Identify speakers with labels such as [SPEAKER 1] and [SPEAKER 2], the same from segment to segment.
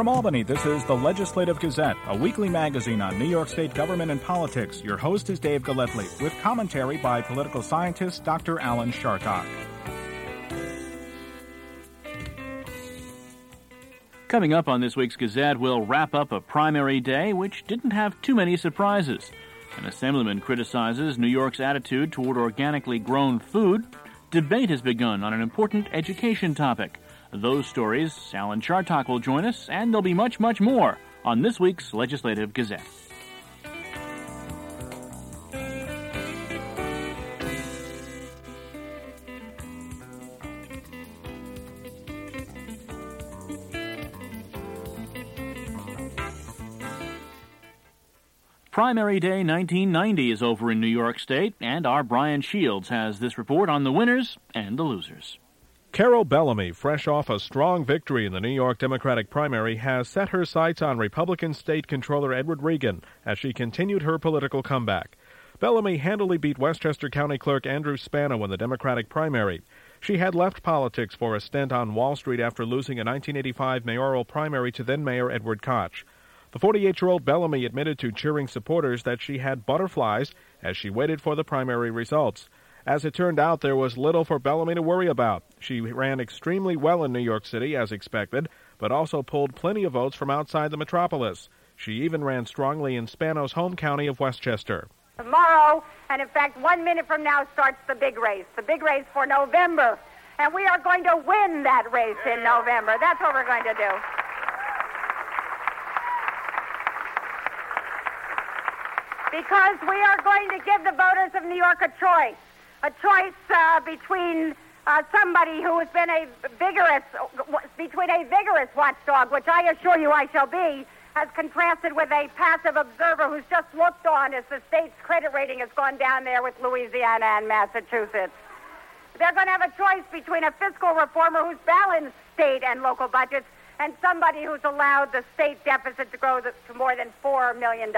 [SPEAKER 1] From Albany, this is the Legislative Gazette, a weekly magazine on New York State government and politics. Your host is Dave Galletly, with commentary by political scientist Dr. Alan Chartock.
[SPEAKER 2] Coming up on this week's Gazette, we'll wrap up a primary day which didn't have too many surprises. An assemblyman criticizes New York's attitude toward organically grown food. Debate has begun on an important education topic. Those stories, Alan Chartock will join us, and there'll be much, much more on this week's Legislative Gazette. Primary Day 1990 is over in New York State, and our Brian Shields has this report on the winners and the losers.
[SPEAKER 3] Carol Bellamy, fresh off a strong victory in the New York Democratic primary, has set her sights on Republican State Controller Edward Regan as she continued her political comeback. Bellamy handily beat Westchester County Clerk Andrew Spano in the Democratic primary. She had left politics for a stint on Wall Street after losing a 1985 mayoral primary to then-Mayor Edward Koch. The 48-year-old Bellamy admitted to cheering supporters that she had butterflies as she waited for the primary results. As it turned out, there was little for Bellamy to worry about. She ran extremely well in New York City, as expected, but also pulled plenty of votes from outside the metropolis. She even ran strongly in Spano's home county of Westchester.
[SPEAKER 4] Tomorrow, and in fact 1 minute from now, starts the big race for November. And we are going to win that race in November. That's what we're going to do. Because we are going to give the voters of New York a choice between somebody who has been a vigorous watchdog, which I assure you I shall be, has contrasted with a passive observer who's just looked on as the state's credit rating has gone down there with Louisiana and Massachusetts. They're going to have a choice between a fiscal reformer who's balanced state and local budgets and somebody who's allowed the state deficit to grow to more than $4 million.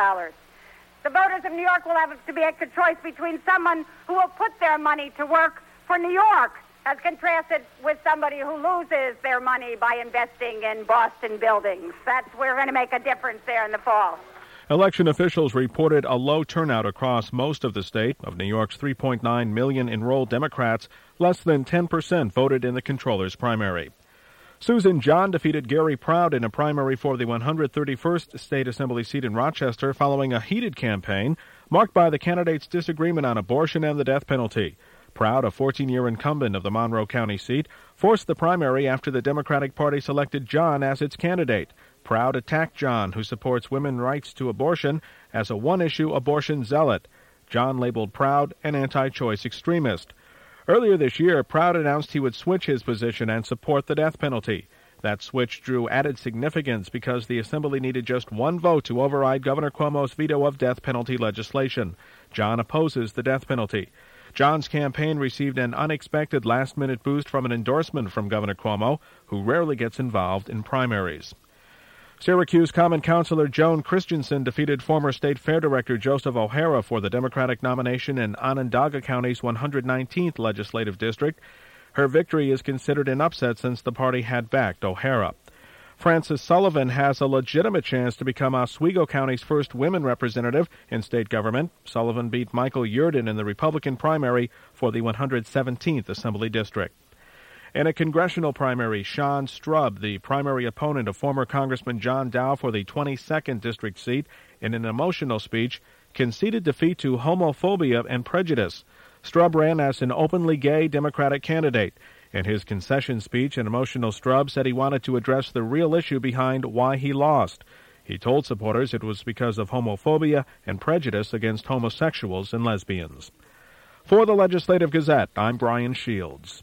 [SPEAKER 4] The voters of New York will have to make a choice between someone who will put their money to work for New York, as contrasted with somebody who loses their money by investing in Boston buildings. We're going to make a difference there in the fall.
[SPEAKER 3] Election officials reported a low turnout across most of the state. Of New York's 3.9 million enrolled Democrats, less than 10% voted in the controller's primary. Susan John defeated Gary Proud in a primary for the 131st State Assembly seat in Rochester following a heated campaign marked by the candidates' disagreement on abortion and the death penalty. Proud, a 14-year incumbent of the Monroe County seat, forced the primary after the Democratic Party selected John as its candidate. Proud attacked John, who supports women's rights to abortion, as a one-issue abortion zealot. John labeled Proud an anti-choice extremist. Earlier this year, Proud announced he would switch his position and support the death penalty. That switch drew added significance because the Assembly needed just one vote to override Governor Cuomo's veto of death penalty legislation. John opposes the death penalty. John's campaign received an unexpected last-minute boost from an endorsement from Governor Cuomo, who rarely gets involved in primaries. Syracuse Common Councilor Joan Christensen defeated former State Fair Director Joseph O'Hara for the Democratic nomination in Onondaga County's 119th Legislative District. Her victory is considered an upset since the party had backed O'Hara. Frances Sullivan has a legitimate chance to become Oswego County's first women representative in state government. Sullivan beat Michael Yerdon in the Republican primary for the 117th Assembly District. In a congressional primary, Sean Strub, the primary opponent of former Congressman John Dow for the 22nd District seat, in an emotional speech, conceded defeat to homophobia and prejudice. Strub ran as an openly gay Democratic candidate. In his concession speech, an emotional Strub said he wanted to address the real issue behind why he lost. He told supporters it was because of homophobia and prejudice against homosexuals and lesbians. For the Legislative Gazette, I'm Brian Shields.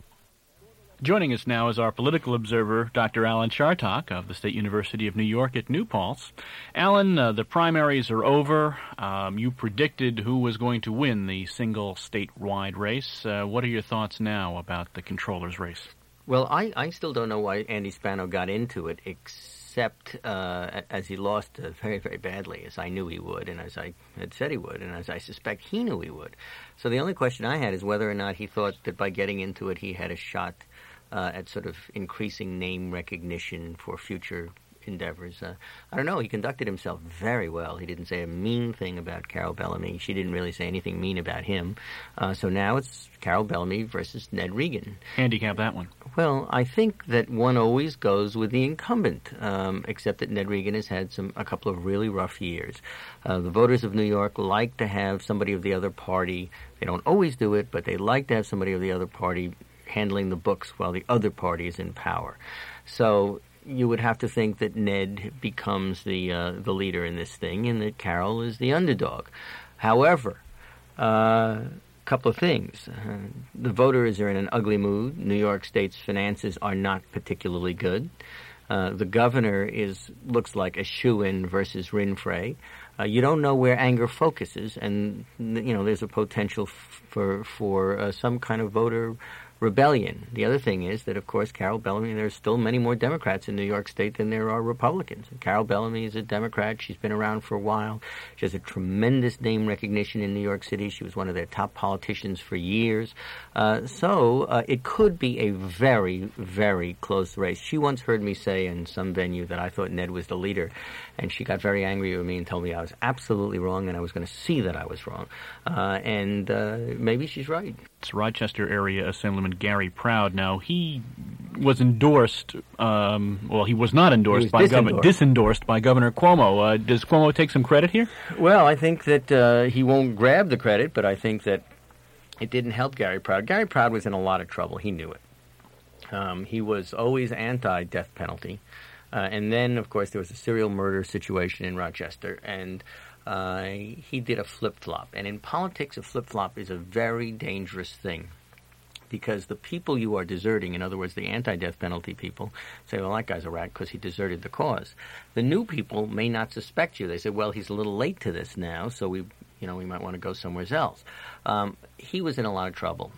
[SPEAKER 2] Joining us now is our political observer, Dr. Alan Chartock of the State University of New York at New Paltz. Alan, the primaries are over. You predicted who was going to win the single statewide race. What are your thoughts now about the controller's race?
[SPEAKER 5] Well, I still don't know why Andy Spano got into it, except as he lost very, very badly, as I knew he would, and as I had said he would, and as I suspect he knew he would. So the only question I had is whether or not he thought that by getting into it he had a shot at sort of increasing name recognition for future endeavors. I don't know. He conducted himself very well. He didn't say a mean thing about Carol Bellamy. She didn't really say anything mean about him. So now it's Carol Bellamy versus Ned Regan.
[SPEAKER 2] Handicap that one.
[SPEAKER 5] Well, I think that one always goes with the incumbent, except that Ned Regan has had a couple of really rough years. The voters of New York like to have somebody of the other party. They don't always do it, but they like to have somebody of the other party handling the books while the other party is in power. So you would have to think that Ned becomes the leader in this thing and that Carol is the underdog. However, couple of things. The voters are in an ugly mood. New York State's finances are not particularly good. The governor looks like a shoo-in versus Rinfrey. You don't know where anger focuses, and there's a potential for some kind of voter rebellion. The other thing is that, of course, Carol Bellamy, there's still many more Democrats in New York State than there are Republicans. Carol Bellamy is a Democrat. She's been around for a while. She has a tremendous name recognition in New York City. She was one of their top politicians for years. So it could be a very, very close race. She once heard me say in some venue that I thought Ned was the leader, and she got very angry with me and told me I was absolutely wrong and I was going to see that I was wrong. And maybe she's right.
[SPEAKER 2] It's Rochester area Assemblyman Gary Proud. Now, he was endorsed, he was not endorsed by Governor, disendorsed by Governor Cuomo. Does Cuomo take some credit here?
[SPEAKER 5] Well, I think that he won't grab the credit, but I think that it didn't help Gary Proud. Gary Proud was in a lot of trouble. He knew it. He was always anti-death penalty. And then, of course, there was a serial murder situation in Rochester, and he did a flip-flop. And in politics, a flip-flop is a very dangerous thing because the people you are deserting, in other words, the anti-death penalty people, say, well, that guy's a rat because he deserted the cause. The new people may not suspect you. They say, well, he's a little late to this now, so we might want to go somewhere else. He was in a lot of trouble.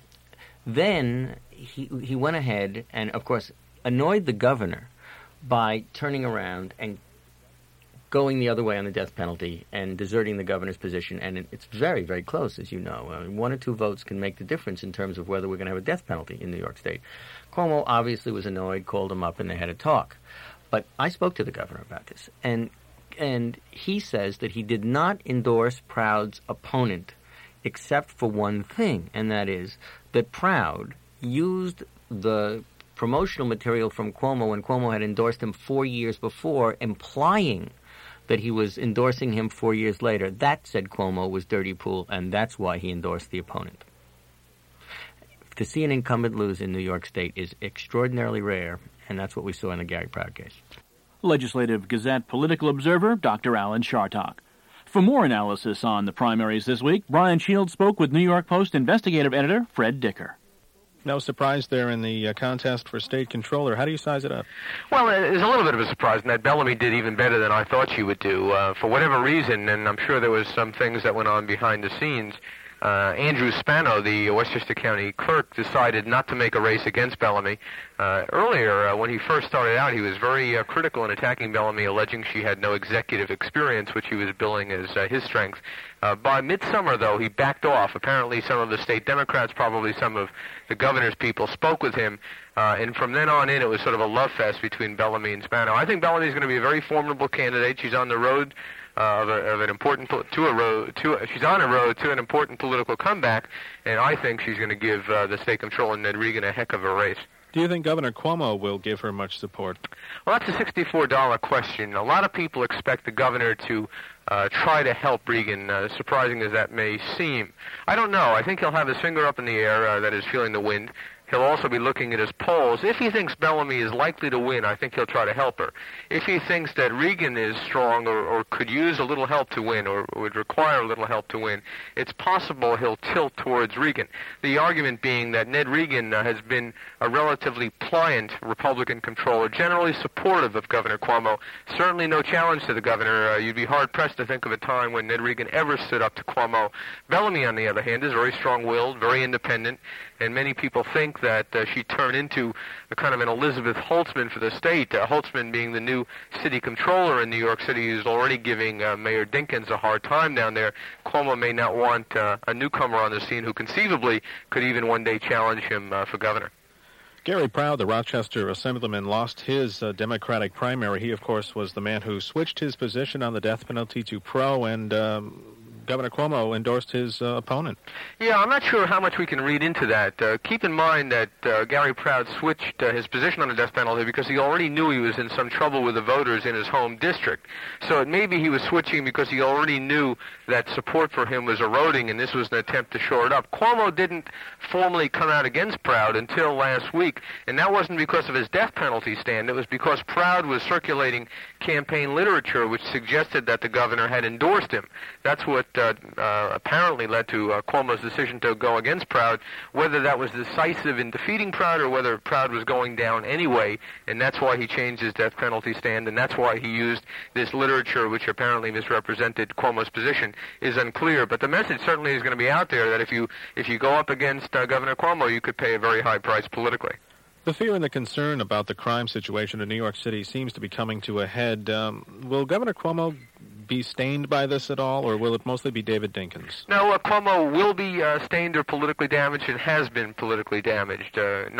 [SPEAKER 5] Then he went ahead and, of course, annoyed the governor by turning around and going the other way on the death penalty and deserting the governor's position. And it's very, very close, as you know. 1 or 2 votes can make the difference in terms of whether we're going to have a death penalty in New York State. Cuomo obviously was annoyed, called him up, and they had a talk. But I spoke to the governor about this, and he says that he did not endorse Proud's opponent except for one thing, and that is that Proud used the promotional material from Cuomo when Cuomo had endorsed him 4 years before, implying that he was endorsing him 4 years later. That, said Cuomo, was dirty pool, and that's why he endorsed the opponent. To see an incumbent lose in New York State is extraordinarily rare, and that's what we saw in the Gary Proud case.
[SPEAKER 2] Legislative Gazette political observer Dr. Alan Chartock. For more analysis on the primaries this week, Brian Shields spoke with New York Post investigative editor Fred Dicker.
[SPEAKER 3] No surprise there in the contest for state controller. How do you size it up?
[SPEAKER 6] Well, it's a little bit of a surprise. Ned Bellamy did even better than I thought she would do. For whatever reason, and I'm sure there was some things that went on behind the scenes, Andrew Spano, the Westchester County clerk, decided not to make a race against Bellamy. Earlier, when he first started out, he was very critical in attacking Bellamy, alleging she had no executive experience, which he was billing as his strength. By midsummer, though, he backed off. Apparently some of the state Democrats, probably some of the governor's people, spoke with him, and from then on in, it was sort of a love fest between Bellamy and Spano. I think Bellamy is going to be a very formidable candidate. She's on the road she's on a road to an important political comeback, and I think she's going to give the state controller Ned Regan a heck of a race.
[SPEAKER 3] Do you think Governor Cuomo will give her much support?
[SPEAKER 6] Well, that's a $64 question. A lot of people expect the governor to try to help Regan, surprising as that may seem. I don't know. I think he'll have his finger up in the air, that is feeling the wind. He'll also be looking at his polls. If he thinks Bellamy is likely to win, I think he'll try to help her. If he thinks that Regan is strong or could use a little help to win or would require a little help to win, it's possible he'll tilt towards Regan. The argument being that Ned Regan has been a relatively pliant Republican controller, generally supportive of Governor Cuomo. Certainly no challenge to the governor. You'd be hard-pressed to think of a time when Ned Regan ever stood up to Cuomo. Bellamy, on the other hand, is very strong-willed, very independent, and many people think that she turned into a kind of an Elizabeth Holtzman for the state, Holtzman being the new city controller in New York City, who's already giving Mayor Dinkins a hard time down there. Cuomo may not want a newcomer on the scene who conceivably could even one day challenge him for governor.
[SPEAKER 3] Gary Proud, the Rochester Assemblyman, lost his Democratic primary. He, of course, was the man who switched his position on the death penalty to pro, and Governor Cuomo endorsed his opponent.
[SPEAKER 6] Yeah, I'm not sure how much we can read into that. Keep in mind that Gary Proud switched his position on the death penalty because he already knew he was in some trouble with the voters in his home district. So it may be he was switching because he already knew that support for him was eroding, and this was an attempt to shore it up. Cuomo didn't formally come out against Proud until last week, and that wasn't because of his death penalty stand. It was because Proud was circulating campaign literature which suggested that the governor had endorsed him. That's what apparently led to Cuomo's decision to go against Proud. Whether that was decisive in defeating Proud or whether Proud was going down anyway, and that's why he changed his death penalty stand, and that's why he used this literature which apparently misrepresented Cuomo's position, is unclear. But the message certainly is going to be out there that if you go up against Governor Cuomo, you could pay a very high price politically.
[SPEAKER 3] The fear and the concern about the crime situation in New York City seems to be coming to a head. Will Governor Cuomo be stained by this at all, or will it mostly be David Dinkins?
[SPEAKER 6] No, Cuomo will be stained or politically damaged and has been politically damaged.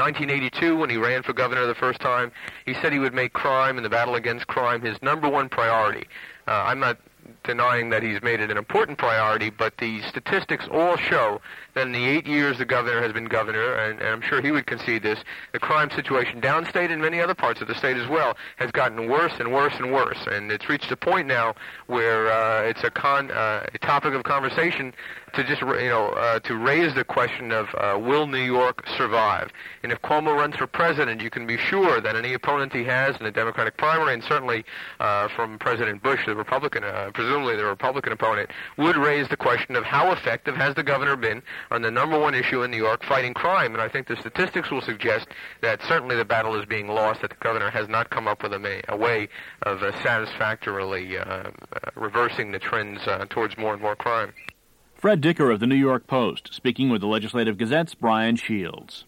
[SPEAKER 6] 1982, when he ran for governor the first time, he said he would make crime and the battle against crime his number one priority. I'm not denying that he's made it an important priority, but the statistics all show that in the 8 years the governor has been governor, and I'm sure he would concede this, the crime situation downstate and many other parts of the state as well has gotten worse and worse and worse, and it's reached a point now where it's a topic of conversation to just to raise the question of will New York survive? And if Cuomo runs for president, you can be sure that any opponent he has in the Democratic primary, and certainly from President Bush, the Republican, presumably the Republican opponent, would raise the question of how effective has the governor been on the number one issue in New York, fighting crime. And I think the statistics will suggest that certainly the battle is being lost, that the governor has not come up with a way of satisfactorily reversing the trends towards more and more crime.
[SPEAKER 2] Fred Dicker of the New York Post, speaking with the Legislative Gazette's Brian Shields.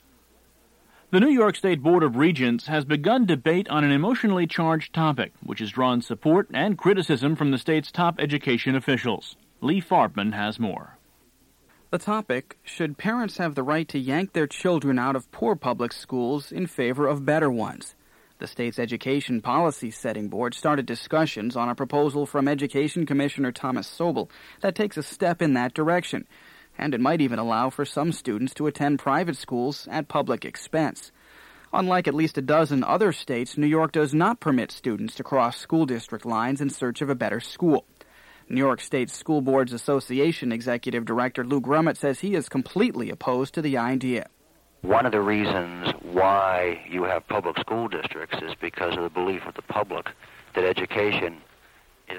[SPEAKER 2] The New York State Board of Regents has begun debate on an emotionally charged topic, which has drawn support and criticism from the state's top education officials. Lee Farbman has more.
[SPEAKER 7] The topic: should parents have the right to yank their children out of poor public schools in favor of better ones? The state's Education Policy Setting Board started discussions on a proposal from Education Commissioner Thomas Sobel that takes a step in that direction, and it might even allow for some students to attend private schools at public expense. Unlike at least a dozen other states, New York does not permit students to cross school district lines in search of a better school. New York State School Boards Association Executive Director Lou Grummett says he is completely opposed to the idea.
[SPEAKER 8] One of the reasons why you have public school districts is because of the belief of the public that education is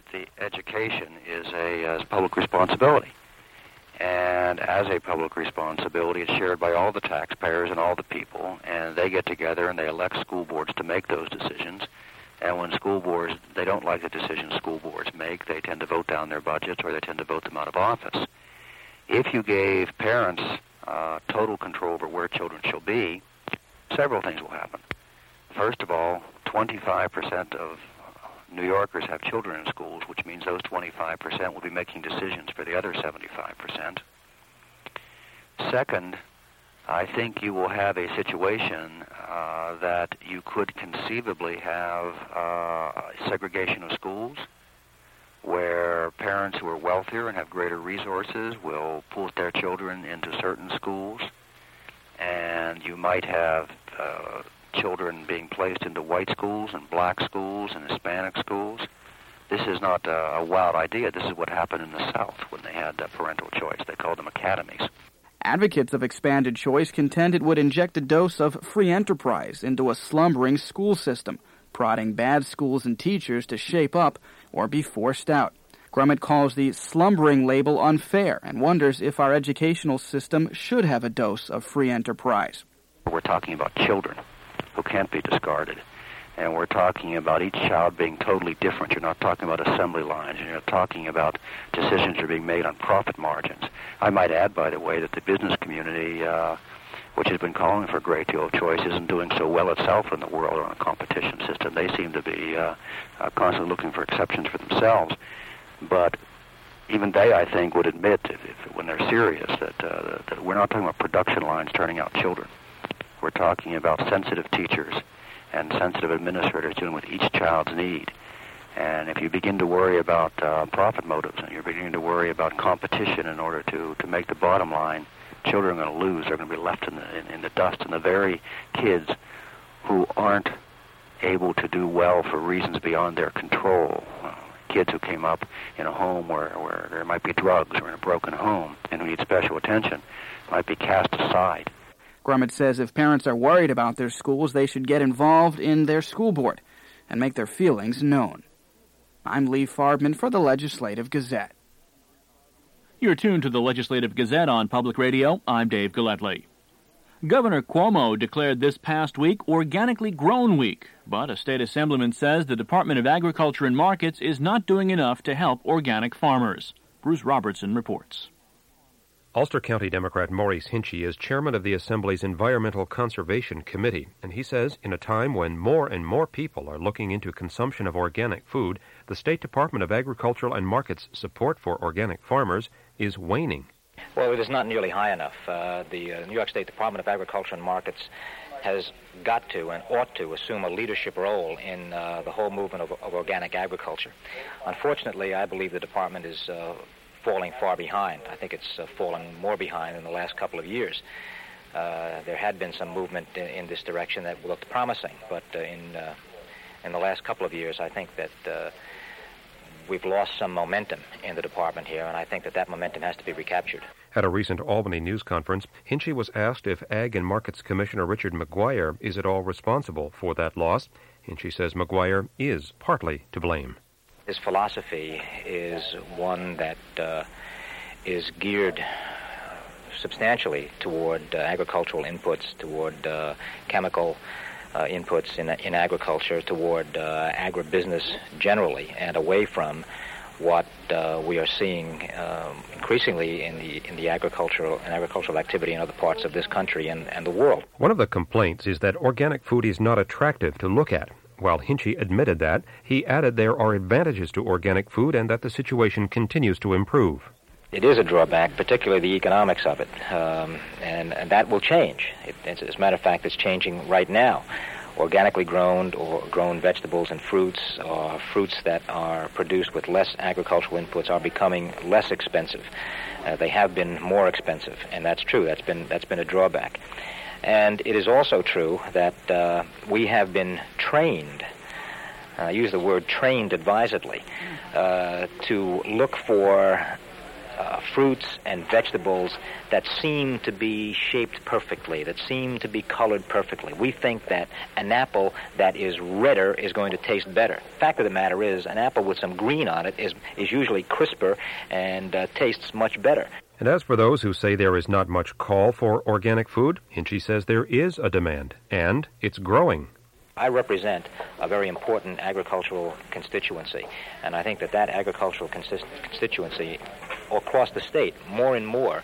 [SPEAKER 8] a public responsibility. And as a public responsibility, it's shared by all the taxpayers and all the people, and they get together and they elect school boards to make those decisions. And when school boards, they don't like the decisions school boards make, they tend to vote down their budgets or they tend to vote them out of office. If you gave parents total control over where children shall be, several things will happen. First of all, 25% of New Yorkers have children in schools, which means those 25% will be making decisions for the other 75%. Second, I think you will have a situation that you could conceivably have segregation of schools, where parents who are wealthier and have greater resources will put their children into certain schools, and you might have children being placed into white schools and black schools and Hispanic schools. This is not a wild idea. This is what happened in the South when they had parental choice. They called them academies.
[SPEAKER 7] Advocates of expanded choice contend it would inject a dose of free enterprise into a slumbering school system, prodding bad schools and teachers to shape up or be forced out. Grummett calls the slumbering label unfair and wonders if our educational system should have a dose of free enterprise.
[SPEAKER 8] We're talking about children who can't be discarded. And we're talking about each child being totally different. You're not talking about assembly lines. You're not talking about decisions that are being made on profit margins. I might add, by the way, that the business community, which has been calling for a great deal of choice, isn't doing so well itself in the world on a competition system. They seem to be constantly looking for exceptions for themselves. But even they, I think, would admit, when they're serious, that we're not talking about production lines turning out children. We're talking about sensitive teachers and sensitive administrators dealing with each child's need. And if you begin to worry about profit motives and you're beginning to worry about competition in order to make the bottom line, children are going to lose. They're going to be left in the dust. And the very kids who aren't able to do well for reasons beyond their control, kids who came up in a home where there might be drugs or in a broken home and who need special attention, might be cast aside.
[SPEAKER 7] Grummet says if parents are worried about their schools, they should get involved in their school board and make their feelings known. I'm Lee Farbman for the Legislative Gazette.
[SPEAKER 2] You're tuned to the Legislative Gazette on Public Radio. I'm Dave Gillespie. Governor Cuomo declared this past week Organically Grown Week, but a state assemblyman says the Department of Agriculture and Markets is not doing enough to help organic farmers. Bruce Robertson reports.
[SPEAKER 9] Ulster County Democrat Maurice Hinchey is chairman of the Assembly's Environmental Conservation Committee, and he says in a time when more and more people are looking into consumption of organic food, the State Department of Agriculture and Markets' support for organic farmers is waning.
[SPEAKER 10] Well, it is not nearly high enough. The New York State Department of Agriculture and Markets has got to and ought to assume a leadership role in the whole movement of organic agriculture. Unfortunately, I believe the department is falling far behind. I think it's fallen more behind in the last couple of years. There had been some movement in this direction that looked promising, but in the last couple of years, I think that we've lost some momentum in the department here, and I think that momentum has to be recaptured.
[SPEAKER 9] At a recent Albany news conference, Hinchey was asked if Ag and Markets Commissioner Richard McGuire is at all responsible for that loss. Hinchey says McGuire is partly to blame.
[SPEAKER 10] His philosophy is one that is geared substantially toward agricultural inputs, toward chemical inputs in agriculture, toward agribusiness generally, and away from what we are seeing increasingly in the agricultural activity in other parts of this country and the world.
[SPEAKER 9] One of the complaints is that organic food is not attractive to look at. While Hinchey admitted that, he added there are advantages to organic food and that the situation continues to improve.
[SPEAKER 10] It is a drawback, particularly the economics of it, and that will change. As a matter of fact, it's changing right now. Organically grown or grown vegetables and fruits, or fruits that are produced with less agricultural inputs, are becoming less expensive. They have been more expensive, and that's true. That's been a drawback. And it is also true that we have been trained, I use the word trained advisedly, to look for fruits and vegetables that seem to be shaped perfectly, that seem to be colored perfectly. We think that an apple that is redder is going to taste better. Fact of the matter is, an apple with some green on it is usually crisper and tastes much better.
[SPEAKER 9] And as for those who say there is not much call for organic food, Hinchey says there is a demand, and it's growing.
[SPEAKER 10] I represent a very important agricultural constituency, and I think that agricultural constituency across the state, more and more,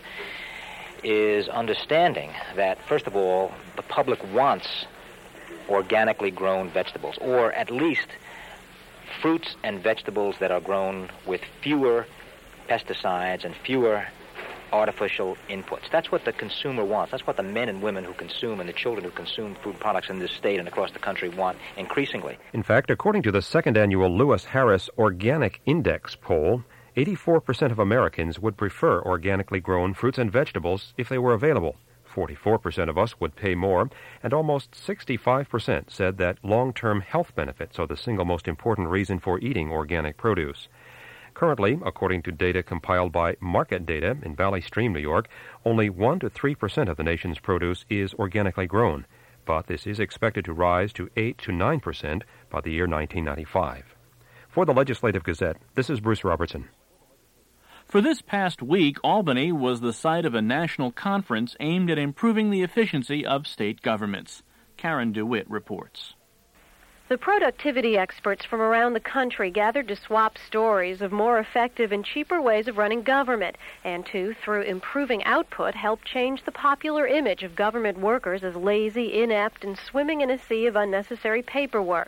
[SPEAKER 10] is understanding that, first of all, the public wants organically grown vegetables, or at least fruits and vegetables that are grown with fewer pesticides and fewer artificial inputs. That's what the consumer wants. That's what the men and women who consume and the children who consume food products in this state and across the country want increasingly.
[SPEAKER 9] In fact, according to the second annual Lewis Harris Organic Index poll, 84% of Americans would prefer organically grown fruits and vegetables if they were available. 44% of us would pay more, and almost 65% said that long-term health benefits are the single most important reason for eating organic produce. Currently, according to data compiled by Market Data in Valley Stream, New York, only 1 to 3% of the nation's produce is organically grown, but this is expected to rise to 8 to 9% by the year 1995. For the Legislative Gazette, this is Bruce Robertson.
[SPEAKER 2] For this past week, Albany was the site of a national conference aimed at improving the efficiency of state governments. Karen DeWitt reports.
[SPEAKER 11] The productivity experts from around the country gathered to swap stories of more effective and cheaper ways of running government, and to, through improving output, help change the popular image of government workers as lazy, inept, and swimming in a sea of unnecessary paperwork.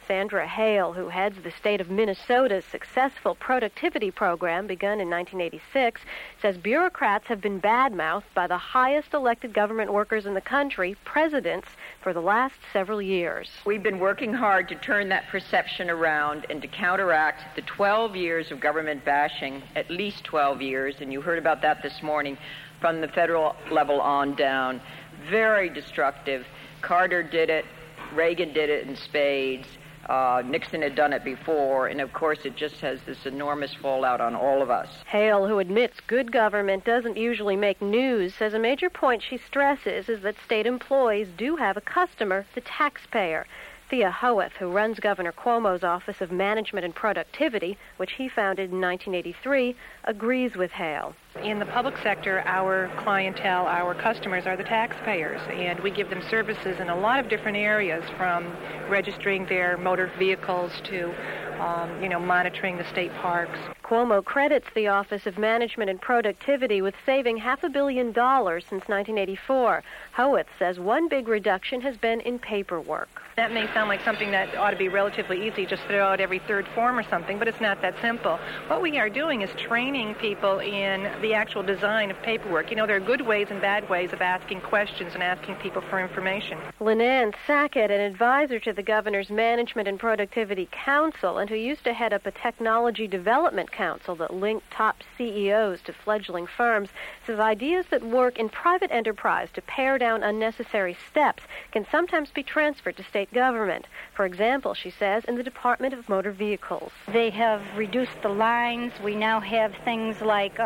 [SPEAKER 11] Sandra Hale, who heads the state of Minnesota's successful productivity program begun in 1986, says bureaucrats have been badmouthed by the highest elected government workers in the country, presidents, for the last several years.
[SPEAKER 12] We've been working hard to turn that perception around and to counteract the 12 years of government bashing, at least 12 years, and you heard about that this morning, from the federal level on down. Very destructive. Carter did it. Reagan did it in spades. Nixon had done it before, and of course it just has this enormous fallout on all of us.
[SPEAKER 11] Hale, who admits good government doesn't usually make news, says a major point she stresses is that state employees do have a customer, the taxpayer. Thea Hoeth, who runs Governor Cuomo's Office of Management and Productivity, which he founded in 1983, agrees with Hale.
[SPEAKER 13] In the public sector, our clientele, our customers are the taxpayers, and we give them services in a lot of different areas, from registering their motor vehicles to monitoring the state parks.
[SPEAKER 11] Cuomo credits the Office of Management and Productivity with saving $500 million since 1984. Hoeth says one big reduction has been in paperwork.
[SPEAKER 13] That may sound like something that ought to be relatively easy, just throw out every third form or something, but it's not that simple. What we are doing is training people in the actual design of paperwork. There are good ways and bad ways of asking questions and asking people for information.
[SPEAKER 11] Lenan Sackett, an advisor to the Governor's Management and Productivity Council, and who used to head up a technology development council that linked top CEOs to fledgling firms, says ideas that work in private enterprise to pare down unnecessary steps can sometimes be transferred to state government. For example, she says, in the Department of Motor Vehicles.
[SPEAKER 14] They have reduced the lines. We now have things like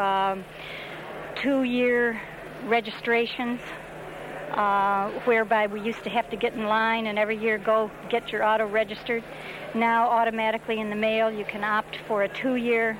[SPEAKER 14] 2-year registrations, whereby we used to have to get in line and every year go get your auto registered. Now, automatically in the mail, you can opt for a 2-year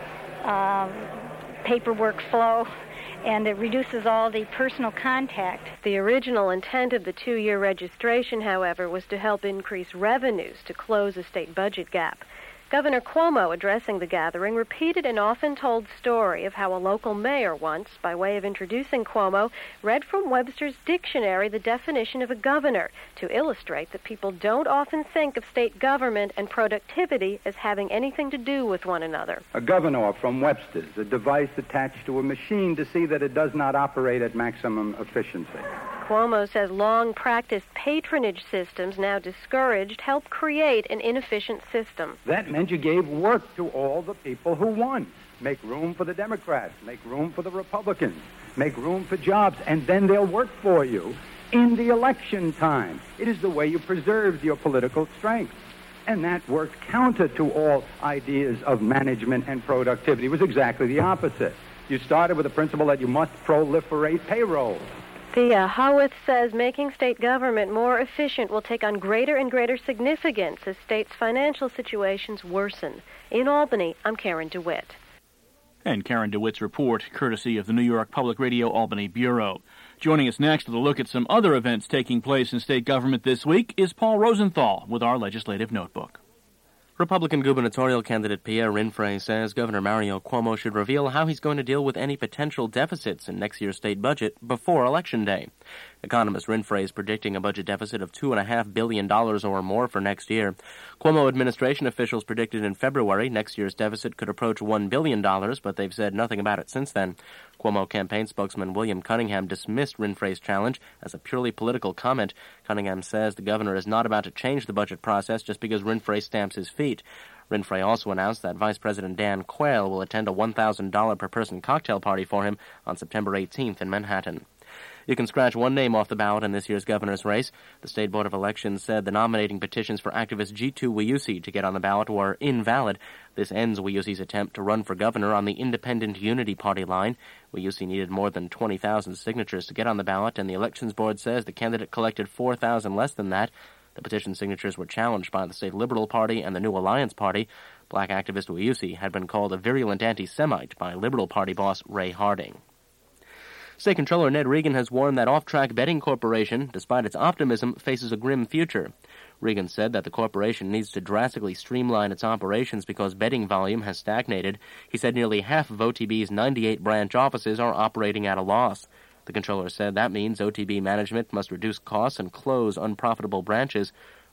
[SPEAKER 14] paperwork flow, and it reduces all the personal contact.
[SPEAKER 11] The original intent of the 2-year registration, however, was to help increase revenues to close a state budget gap. Governor Cuomo, addressing the gathering, repeated an often-told story of how a local mayor once, by way of introducing Cuomo, read from Webster's dictionary the definition of a governor to illustrate that people don't often think of state government and productivity as having anything to do with one another.
[SPEAKER 15] A governor from Webster's, a device attached to a machine to see that it does not operate at maximum efficiency.
[SPEAKER 11] Cuomo says long-practiced patronage systems, now discouraged, help create an inefficient system.
[SPEAKER 15] That meant you gave work to all the people who won. Make room for the Democrats, make room for the Republicans, make room for jobs, and then they'll work for you in the election time. It is the way you preserved your political strength. And that worked counter to all ideas of management and productivity. It was exactly the opposite. You started with the principle that you must proliferate payroll.
[SPEAKER 11] Thea Hoeth says making state government more efficient will take on greater and greater significance as states' financial situations worsen. In Albany, I'm Karen DeWitt.
[SPEAKER 2] And Karen DeWitt's report, courtesy of the New York Public Radio Albany Bureau. Joining us next with a look at some other events taking place in state government this week is Paul Rosenthal with our legislative notebook.
[SPEAKER 16] Republican gubernatorial candidate Pierre Rinfret says Governor Mario Cuomo should reveal how he's going to deal with any potential deficits in next year's state budget before Election Day. Economist Rinfret is predicting a budget deficit of $2.5 billion or more for next year. Cuomo administration officials predicted in February next year's deficit could approach $1 billion, but they've said nothing about it since then. Cuomo campaign spokesman William Cunningham dismissed Rinfret's challenge as a purely political comment. Cunningham says the governor is not about to change the budget process just because Rinfret stamps his feet. Rinfret also announced that Vice President Dan Quayle will attend a $1,000 per person cocktail party for him on September 18th in Manhattan. You can scratch one name off the ballot in this year's governor's race. The State Board of Elections said the nominating petitions for activist Jitu Wiyusi to get on the ballot were invalid. This ends Wiyusi's attempt to run for governor on the Independent Unity Party line. Wiyusi needed more than 20,000 signatures to get on the ballot, and the Elections Board says the candidate collected 4,000 less than that. The petition signatures were challenged by the State Liberal Party and the New Alliance Party. Black activist Wiyusi had been called a virulent anti-Semite by Liberal Party boss Ray Harding. State Controller Ned Regan has warned that Off-Track Betting Corporation, despite its optimism, faces a grim future. Regan said that the corporation needs to drastically streamline its operations because betting volume has stagnated. He said nearly half of OTB's 98 branch offices are operating at a loss. The controller said that means OTB management must reduce costs and close unprofitable branches.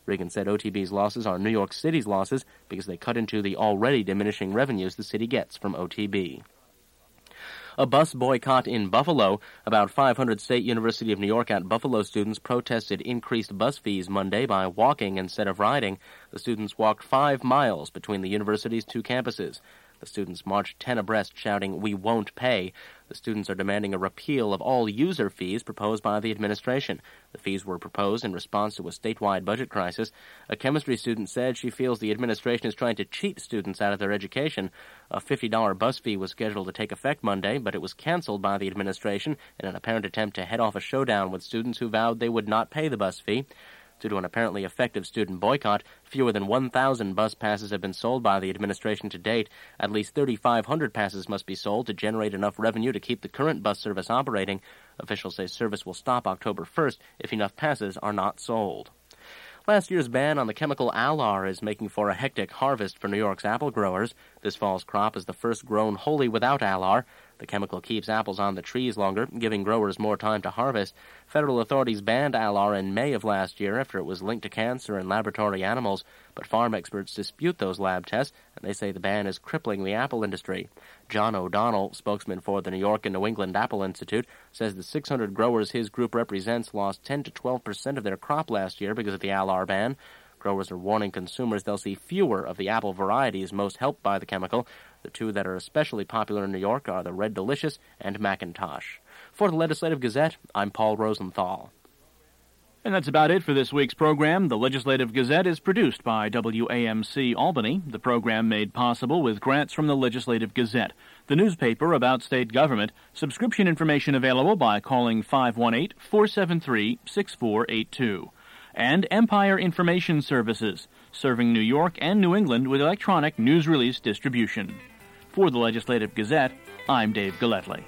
[SPEAKER 16] Regan said OTB's losses are New York City's losses because they cut into the already diminishing revenues the city gets from OTB. A bus boycott in Buffalo. About 500 State University of New York at Buffalo students protested increased bus fees Monday by walking instead of riding. The students walked 5 miles between the university's 2 campuses. The students marched 10 abreast, shouting, "We won't pay." The students are demanding a repeal of all user fees proposed by the administration. The fees were proposed in response to a statewide budget crisis. A chemistry student said she feels the administration is trying to cheat students out of their education. A $50 bus fee was scheduled to take effect Monday, but it was canceled by the administration in an apparent attempt to head off a showdown with students who vowed they would not pay the bus fee. Due to an apparently effective student boycott, fewer than 1,000 bus passes have been sold by the administration to date. At least 3,500 passes must be sold to generate enough revenue to keep the current bus service operating. Officials say service will stop October 1st if enough passes are not sold. Last year's ban on the chemical Alar is making for a hectic harvest for New York's apple growers. This fall's crop is the first grown wholly without Alar. The chemical keeps apples on the trees longer, giving growers more time to harvest. Federal authorities banned Alar in May of last year after it was linked to cancer in laboratory animals, but farm experts dispute those lab tests, and they say the ban is crippling the apple industry. John O'Donnell, spokesman for the New York and New England Apple Institute, says the 600 growers his group represents lost 10 to 12% of their crop last year because of the Alar ban. Growers are warning consumers they'll see fewer of the apple varieties most helped by the chemical. The 2 that are especially popular in New York are the Red Delicious and Macintosh. For the Legislative Gazette, I'm Paul Rosenthal.
[SPEAKER 2] And that's about it for this week's program. The Legislative Gazette is produced by WAMC Albany. The program made possible with grants from the Legislative Gazette, the newspaper about state government. Subscription information available by calling 518-473-6482. And Empire Information Services, serving New York and New England with electronic news release distribution. For the Legislative Gazette, I'm Dave Galletley.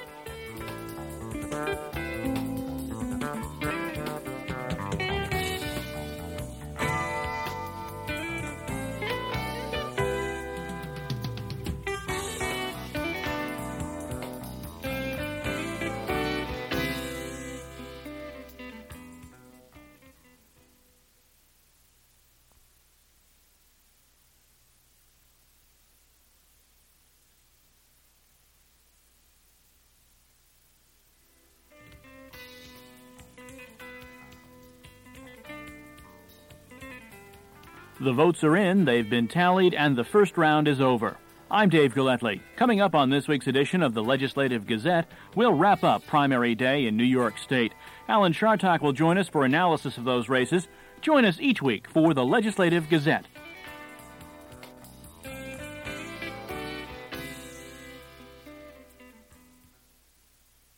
[SPEAKER 2] The votes are in, they've been tallied, and the first round is over. I'm Dave Galletley. Coming up on this week's edition of the Legislative Gazette, we'll wrap up primary day in New York State. Alan Chartock will join us for analysis of those races. Join us each week for the Legislative Gazette.